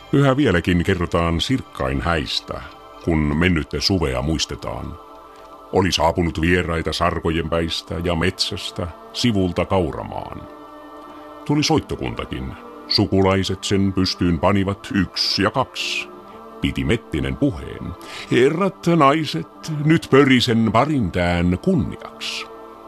Yhä vieläkin kerrotaan Sirkkain häistä, kun mennyttä suvea muistetaan. Oli saapunut vieraita sarkojen päistä ja metsästä sivulta Kauramaan. Tuli soittokuntakin. Sukulaiset sen pystyyn panivat 1 ja 2. Piti Mettinen puheen. Herrat, naiset, nyt pörisen parintään kunniaksi.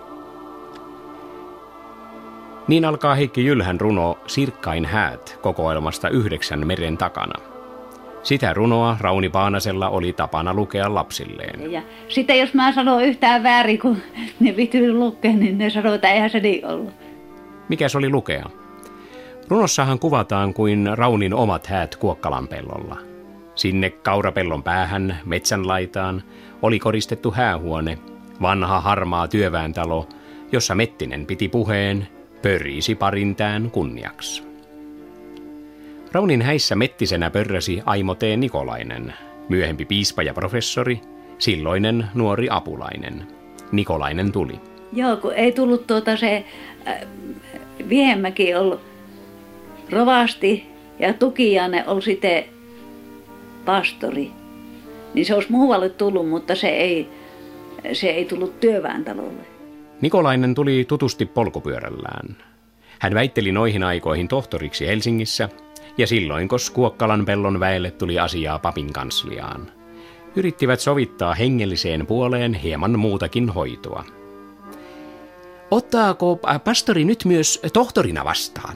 Niin alkaa Heikki Jylhän runo Sirkkain häät kokoelmasta 9 meren takana. Sitä runoa Rauni Paanasella oli tapana lukea lapsilleen. Ja sitten jos mä sanon yhtään väärin, kun ne vityy lukea, niin ne sanoo, että eihän se niin ollut. Mikäs oli lukea? Runossahan kuvataan kuin Raunin omat häät Kuokkalan pellolla. Sinne kaurapellon päähän, metsän laitaan, oli koristettu häähuone, vanha harmaa työväentalo, jossa Mettinen piti puheen, pörisi parintään kunniaksi. Raunin häissä mettisenä pörräsi Aimo T. Nikolainen, myöhempi piispa ja professori, silloinen nuori apulainen. Nikolainen tuli. Joo, kun ei tullut se Viehemäki ollut rovasti ja Tukiainen oli sitten pastori. Niin se olisi muualle tullut, mutta se ei tullut työväentalolle. Nikolainen tuli tutusti polkupyörällään. Hän väitteli noihin aikoihin tohtoriksi Helsingissä, ja silloin, kun Kuokkalan pellon väelle tuli asiaa papin kansliaan. Yrittivät sovittaa hengelliseen puoleen hieman muutakin hoitoa. Ottaako pastori nyt myös tohtorina vastaan?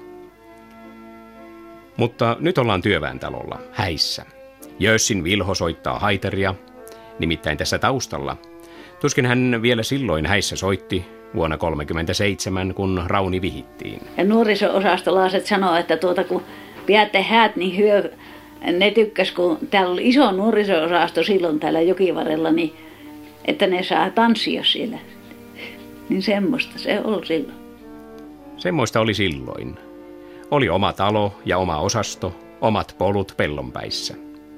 Mutta nyt ollaan työväentalolla, häissä. Jössin Vilho soittaa haitaria, nimittäin tässä taustalla. Tuskin hän vielä silloin häissä soitti vuonna 1937, kun Rauni vihittiin. Ja nuoriso-osastolaiset sanoo, että kun pidätte häät, niin ne tykkäs, kun täällä oli iso nuoriso-osasto silloin täällä Jokivarrella, niin että ne saa tanssia siellä. Niin semmoista se oli silloin. Semmoista oli silloin. Oli oma talo ja oma osasto, omat polut pellonpäissä.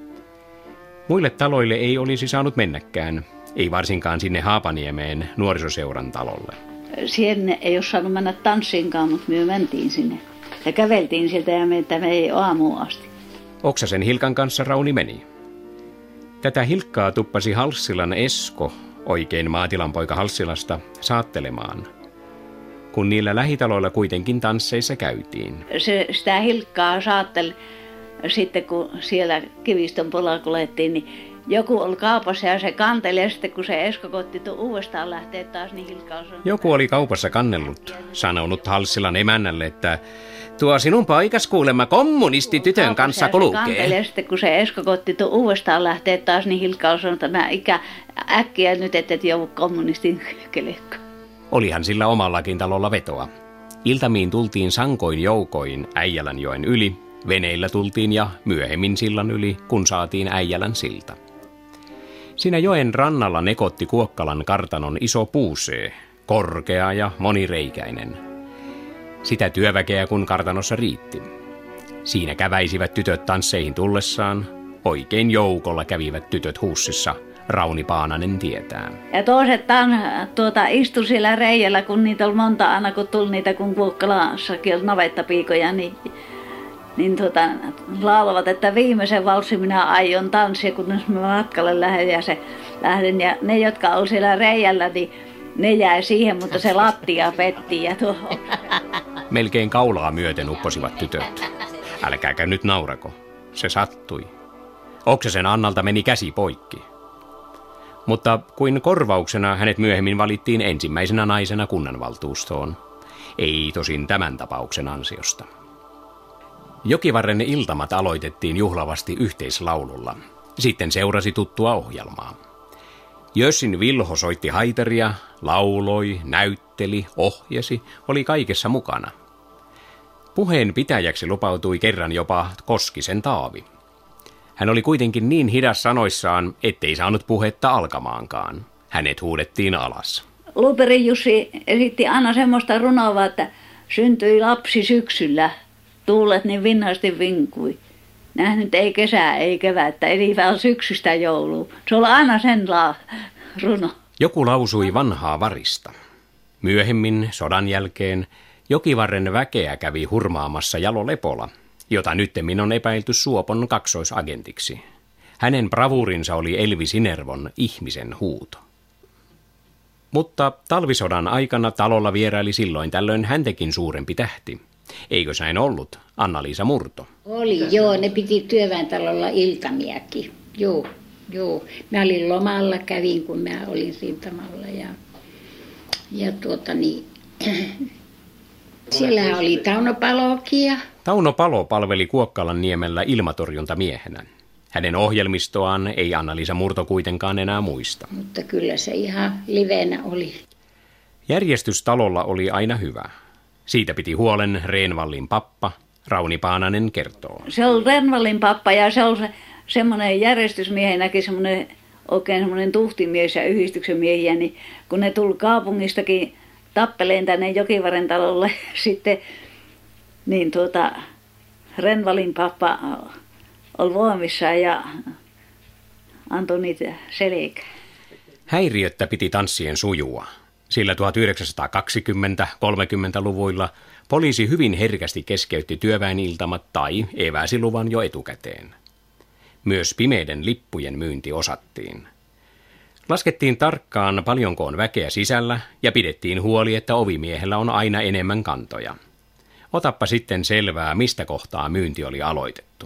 Muille taloille ei olisi saanut mennäkään, ei varsinkaan sinne Haapaniemeen nuorisoseuran talolle. Sinne ei ole saanut mennä tanssiinkaan, mutta me mentiin sinne. Ja käveltiin sieltä ja me ei aamuun asti. Oksasen Hilkan kanssa Rauni meni. Tätä Hilkkaa tuppasi Halssilan Esko, oikein maatilanpoika Halssilasta, saattelemaan, kun niillä lähitaloilla kuitenkin tansseissa käytiin. Sitä Hilkkaa saatteli sitten, kun siellä Kivistön puolella kuljettiin, niin joku oli kaupassa ja se kanteli, ja sitten kun se Esko koitti uudestaan lähteä taas, niin Hilkka oli sanonut... Joku oli kaupassa kannellut, sanonut Halssilan emännälle, että tuo sinun paikas kuulemma kommunistitytön kanssa kulkee. Kanteli, ja sitten kun se Esko koitti uudestaan lähteä taas, niin Hilkka oli sanonut, että mä äkkiä nyt et joudu kommunistin kelekkoon. Olihan sillä omallakin talolla vetoa. Iltamiin tultiin sankoin joukoin Äijälänjoen yli, veneillä tultiin ja myöhemmin sillan yli, kun saatiin Äijälän silta. Siinä joen rannalla nekotti Kuokkalan kartanon iso puusee, korkea ja monireikäinen. Sitä työväkeä kun kartanossa riitti. Siinä käväisivät tytöt tansseihin tullessaan, oikein joukolla kävivät tytöt huussissa, Rauni Paananen tietää. Ja toiset istui siellä reijällä, kun niitä oli monta aina, kun tuli niitä, kun Kuokkalassakin oli navettapiikoja, niin laulavat, että viimeisen valssin minä aion tanssia, kun mä matkalle lähden. Ja ne, jotka oli siellä reijällä, niin ne jäi siihen, mutta se lattia petti. Ja Melkein kaulaa myöten upposivat tytöt. Älkääkä nyt naurako. Se sattui. Oksasen Annalta meni käsi poikki. Mutta kuin korvauksena hänet myöhemmin valittiin ensimmäisenä naisena kunnanvaltuustoon. Ei tosin tämän tapauksen ansiosta. Jokivarren iltamat aloitettiin juhlavasti yhteislaululla. Sitten seurasi tuttua ohjelmaa. Jössin Vilho soitti haitaria, lauloi, näytteli, ohjasi, oli kaikessa mukana. Puheen pitäjäksi lupautui kerran jopa Koskisen Taavi. Hän oli kuitenkin niin hidas sanoissaan, ettei saanut puhetta alkamaankaan. Hänet huudettiin alas. Luperin Jussi esitti aina semmoista runoa, että syntyi lapsi syksyllä. Tuulet niin vinhasti vinkui. Nähnyt ei kesää, ei kevättä, eli vielä syksystä jouluun. Se oli aina sen runo. Joku lausui vanhaa varista. Myöhemmin, sodan jälkeen, Jokivarren väkeä kävi hurmaamassa Jalo Lepola, jota nyttemmin on epäilty Suopon kaksoisagentiksi. Hänen bravuurinsa oli Elvi Sinervon ihmisen huuto. Mutta talvisodan aikana talolla vieraili silloin tällöin häntäkin suurempi tähti. Eikös näin ollut, Anna-Liisa Murto? Oli, joo, ne piti työväentalolla iltamiakin, joo. Mä olin lomalla, kävin kun mä olin rintamalla siellähän oli Tauno Palokin. Tauno Palo palveli Kuokkalanniemellä ilmatorjuntamiehenä. Hänen ohjelmistoaan ei Anna-Liisa Murto kuitenkaan enää muista. Mutta kyllä se ihan livenä oli. Järjestys talolla oli aina hyvä. Siitä piti huolen Reenvallin pappa, Rauni Paananen kertoo. Se oli Reenvallin pappa ja se oli semmoinen järjestysmiehenäkin oikein semmoinen tuhtimies ja yhdistyksen miehiä, niin kun ne tuli kaupungistakin tappeleen tänne Jokivarren talolle sitten, niin Reenvallin pappa oli voimissaan ja antoi niitä selkää. Häiriöttä piti tanssien sujua, sillä 1920-30-luvuilla poliisi hyvin herkästi keskeytti työväeniltamat tai eväsi luvan jo etukäteen. Myös pimeiden lippujen myynti osattiin. Laskettiin tarkkaan paljonko on väkeä sisällä ja pidettiin huoli, että ovimiehellä on aina enemmän kantoja. Otappa sitten selvää, mistä kohtaa myynti oli aloitettu.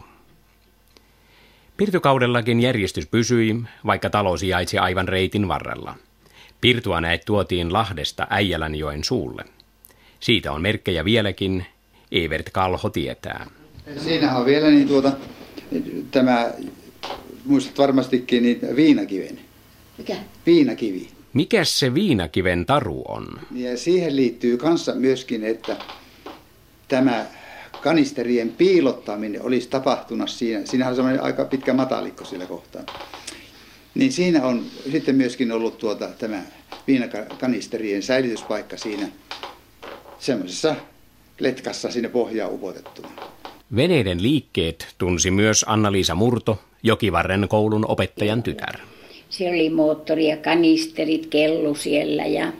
Pirtukaudellakin järjestys pysyi, vaikka talo sijaitsi aivan reitin varrella. Pirtua näet tuotiin Lahdesta Äijälänjoen suulle. Siitä on merkkejä vieläkin, Evert Kalho tietää. Siinähän on vielä tämä, muistat varmastikin viinakiven. Mikä? Viinakivi. Mikäs se viinakiven taru on? Ja siihen liittyy kanssa myöskin, että tämä kanisterien piilottaminen olisi tapahtunut siinä. Siinähän on semmoinen aika pitkä matalikko sillä kohtaa. Niin siinä on sitten myöskin ollut tämä viinakanisterien säilytyspaikka siinä semmoisessa letkassa sinne pohjaan upotettuna. Veneiden liikkeet tunsi myös Anna-Liisa Murto, Jokivarren koulun opettajan tytär. Siellä oli moottori ja kanisterit, kellu siellä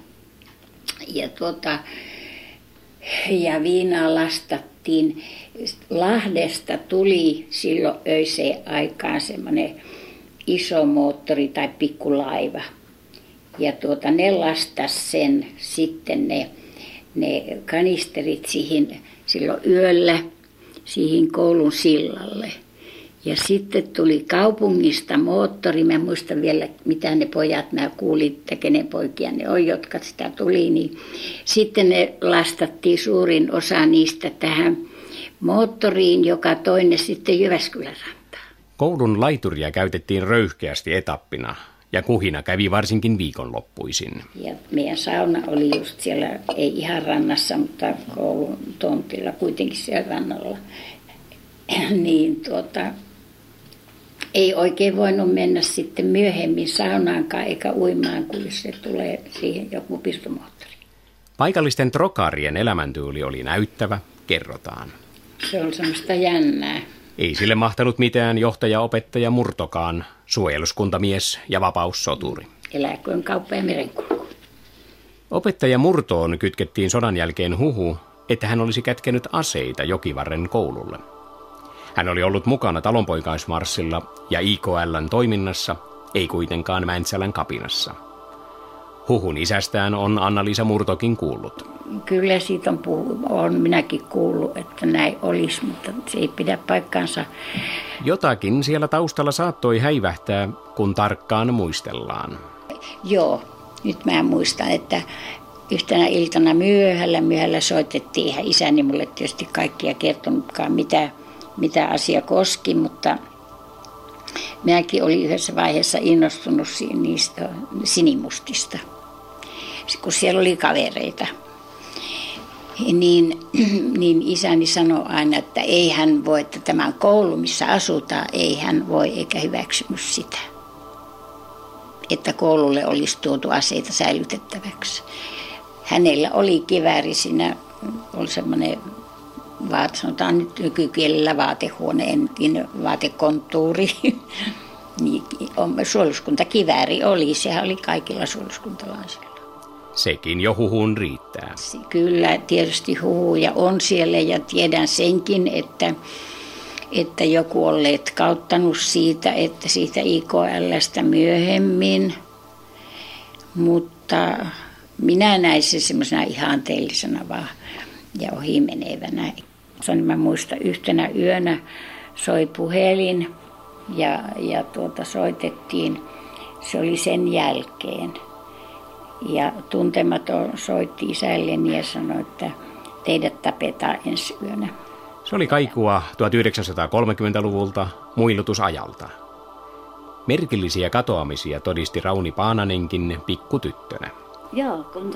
ja viinaa lastattiin. Lahdesta tuli silloin öiseen aikaan semmoinen iso moottori tai pikkulaiva. Ja ne lastas sen sitten ne kanisterit silloin yöllä siihen koulun sillalle. Ja sitten tuli kaupungista moottori, mä muistan vielä mitä ne pojat, mä kuulin, että kenen poikia ne on, jotka sitä tuli. Niin sitten ne lastattiin suurin osa niistä tähän moottoriin, joka toinen sitten Jyväskylän rantaan. Koulun laituria käytettiin röyhkeästi etappina ja kuhina kävi varsinkin viikonloppuisin. Ja meidän sauna oli just siellä, ei ihan rannassa, mutta koulun tontilla kuitenkin siellä rannalla. Niin ei oikein voinut mennä sitten myöhemmin saunaankaan eikä uimaan, kun se tulee siihen joku pirtumoottori. Paikallisten trokarien elämäntyyli oli näyttävä, kerrotaan. Se on semmoista jännää. Ei sille mahtanut mitään johtaja-opettaja Murtokaan, suojeluskuntamies ja vapaussoturi. Eläköön kauppa ja merenkulku. Opettaja Murtoon kytkettiin sodan jälkeen huhu, että hän olisi kätkenyt aseita Jokivarren koululle. Hän oli ollut mukana talonpoikaismarssilla ja IKL:n toiminnassa, ei kuitenkaan Mäntsälän kapinassa. Huhun isästään on Anna-Liisa Murtokin kuullut. Kyllä siitä on minäkin kuullut, että näin olisi, mutta se ei pidä paikkaansa. Jotakin siellä taustalla saattoi häivähtää, kun tarkkaan muistellaan. Joo, nyt mä muistan, että yhtenä iltana myöhällä soitettiin. Eihän isäni mulle tietysti kaikkia kertonutkaan, mitä asia koski, mutta minäkin olin yhdessä vaiheessa innostunut niistä sinimustista, kun siellä oli kavereita. Niin isäni sanoi aina, että ei hän voi, että tämä koulu, missä asutaan, ei hän voi eikä hyväksynyt sitä. Että koululle olisi tuotu aseita säilytettäväksi. Hänellä oli kivääri, siinä oli semmoinen, sanotaan nyt nykykielellä vaatehuone, entinen vaatekonttuuri. Niin, suojeluskuntakivääri oli, sehän oli kaikilla suojeluskuntalaisilla. Sekin jo huhuun riittää. Kyllä, tietysti huhuja on siellä ja tiedän senkin, että joku on letkauttanut siitä, että siitä IKL:stä myöhemmin. Mutta minä näin sen semmoisena ihanteellisena vaan ja ohimenevänä. Mä muistan yhtenä yönä soi puhelin ja soitettiin, se oli sen jälkeen. Ja tuntematon soitti isälleni ja sanoi, että teidät tapetaan ensi yönä. Se oli kaikua 1930-luvulta muilutusajalta. Merkillisiä katoamisia todisti Rauni Paananenkin pikkutyttönä. Joo, kun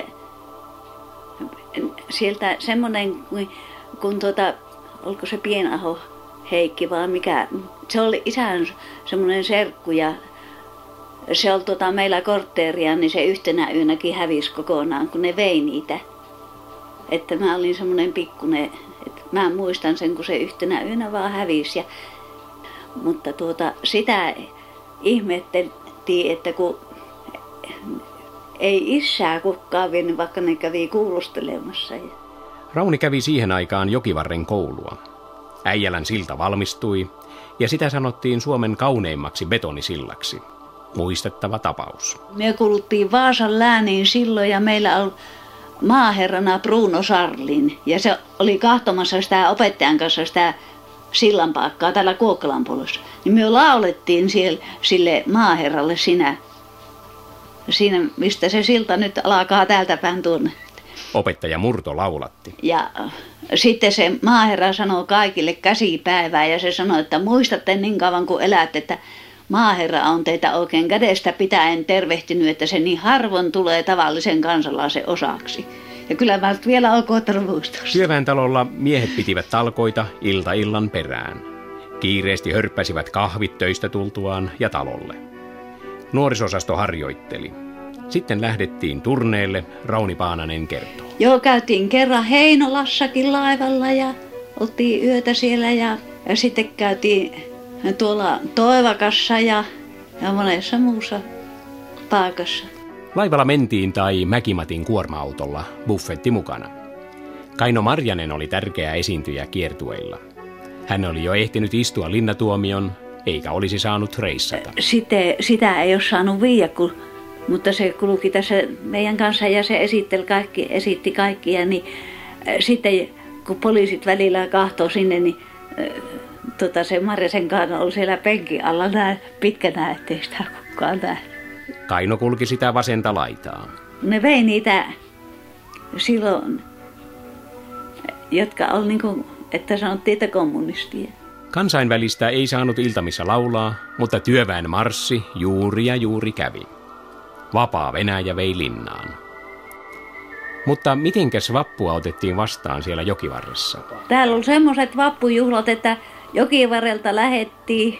sieltä semmoinen, kun oliko se Pienaho Heikki vai mikä, se oli isän semmoinen serkku ja se oli meillä kortteeria, niin se yhtenä yönäkin hävisi kokonaan, kun ne vei niitä. Että mä olin semmoinen pikkuinen, että mä muistan sen, kun se yhtenä yönä vaan hävisi. Mutta sitä ihmetteltiin, että kun ei isää kukaan vienyt, vaikka ne kävi kuulustelemassa. Rauni kävi siihen aikaan Jokivarren koulua. Äijälän silta valmistui ja sitä sanottiin Suomen kauneimmaksi betonisillaksi. Muistettava tapaus. Me kuluttiin Vaasan lääniin silloin ja meillä oli maaherrana Bruno Sarlin. Ja se oli kahtomassa sitä opettajan kanssa sitä sillanpaikkaa täällä Kuokkalan puolessa. Niin me laulettiin siellä sille maaherralle siinä, mistä se silta nyt alkaa täältä päin tuonne. Opettaja Murto laulatti. Ja sitten se maaherra sanoi kaikille käsipäivää ja se sanoi, että muistatte niin kauan kuin elätte, että maaherra on teitä oikein kädestä pitäen tervehtinyt, että se niin harvoin tulee tavallisen kansalaisen osaksi. Ja kyllä mä vielä olen koottanut muistaa. Työväentalolla miehet pitivät talkoita ilta illan perään. Kiireesti hörppäsivät kahvit töistä tultuaan ja talolle. Nuorisosasto harjoitteli. Sitten lähdettiin turneelle, Rauni Paananen kertoo. Joo, käytiin kerran Heinolassakin laivalla ja oltiin yötä siellä ja sitten käytiin tuolla Toivakassa ja monessa muussa paikassa. Laivalla mentiin tai Mäkimatin kuorma-autolla, buffetti mukana. Kaino Marjanen oli tärkeä esiintyjä kiertueilla. Hän oli jo ehtinyt istua linnatuomion, eikä olisi saanut reissata. Sitä ei ole saanut viiä, mutta se kulki tässä meidän kanssa ja se esitti kaikkia. Niin, sitten kun poliisit välillä kahtoo sinne, niin se Marjasen kanssa oli siellä penkin alla pitkänä, ettei sitä kukaan nähnyt. Kaino kulki sitä vasenta laitaa. Ne vei niitä silloin, jotka oli niin kuin, että sanottiin, että kommunistia. Kansainvälistä ei saanut iltamissa laulaa, mutta työväen marssi juuri kävi. Vapaa Venäjä vei linnaan. Mutta mitenkäs vappua otettiin vastaan siellä Jokivarressa? Täällä oli semmoiset vappujuhlat, että Jokivarrelta lähettiin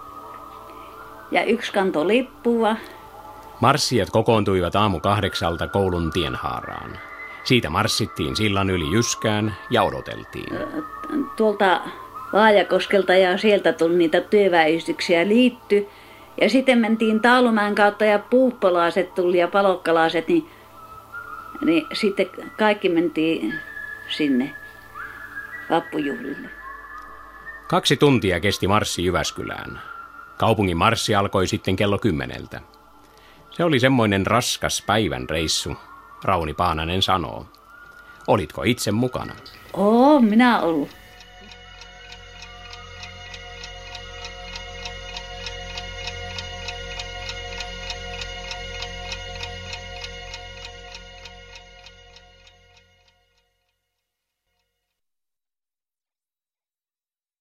ja yksi kantoi lippua. Marssijat kokoontuivat 7:00 koulun tienhaaraan. Siitä marssittiin sillan yli Jyskään ja odoteltiin. Tuolta Vaajakoskelta ja sieltä tuli niitä työväenyhdistyksiä liitty. Ja sitten mentiin Taulumäen kautta ja puuppolaiset tuli ja palokkalaiset, niin sitten kaikki mentiin sinne vappujuhlille. 2 tuntia kesti marssi Jyväskylään. Kaupungin marssi alkoi sitten kello 10. Se oli semmoinen raskas päivän reissu, Rauni Paananen sanoo. Olitko itse mukana? Minä ollut.